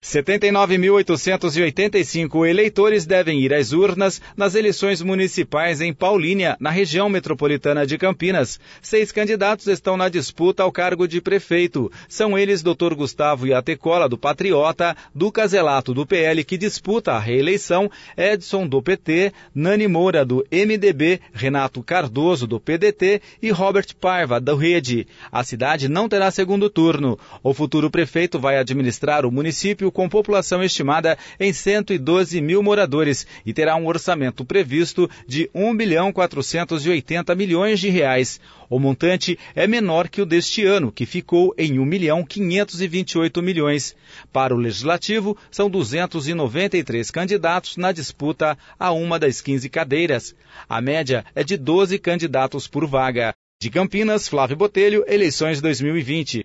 79.885 eleitores devem ir às urnas nas eleições municipais em Paulínia, na região metropolitana de Campinas. 6 candidatos estão na disputa ao cargo de prefeito. São eles Dr. Gustavo Iatecola, do Patriota, do Caselato, do PL, que disputa a reeleição, Edson, do PT, Nani Moura, do MDB, Renato Cardoso, do PDT e Robert Paiva, do Rede. A cidade não terá segundo turno. O futuro prefeito vai administrar o município com população estimada em 112 mil moradores e terá um orçamento previsto de R$1.480 bilhões. O montante é menor que o deste ano, que ficou em R$1.528 bilhões. Para o Legislativo, são 293 candidatos na disputa a uma das 15 cadeiras. A média é de 12 candidatos por vaga. De Campinas, Flávio Botelho, eleições 2020.